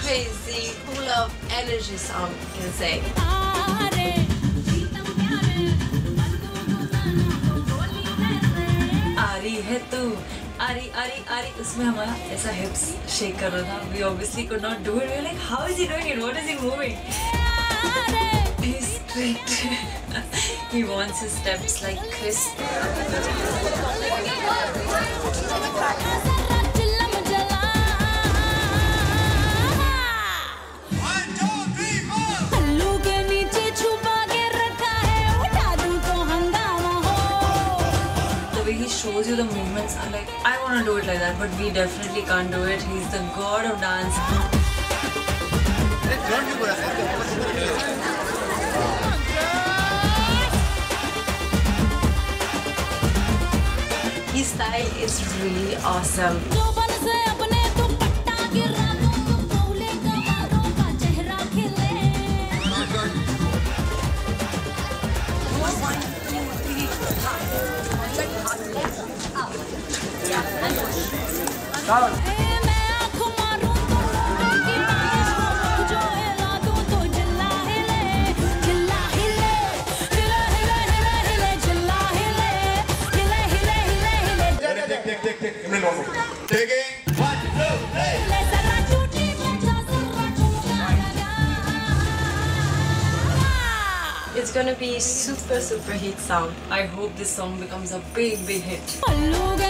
crazy, full of energy song, you can say. आरी है तू, आरी आरी आरी, उसमें हमारा ऐसा hips shake कर रहा था. We obviously could not do it. We were like, how is he doing it? What is he moving? He's strict. He wants his steps like Chris. He shows you the movements are like, I want to do it like that, but we definitely can't do it. He's the god of dance. His style is really awesome. It's gonna be super hit song. I hope this song becomes a big hit.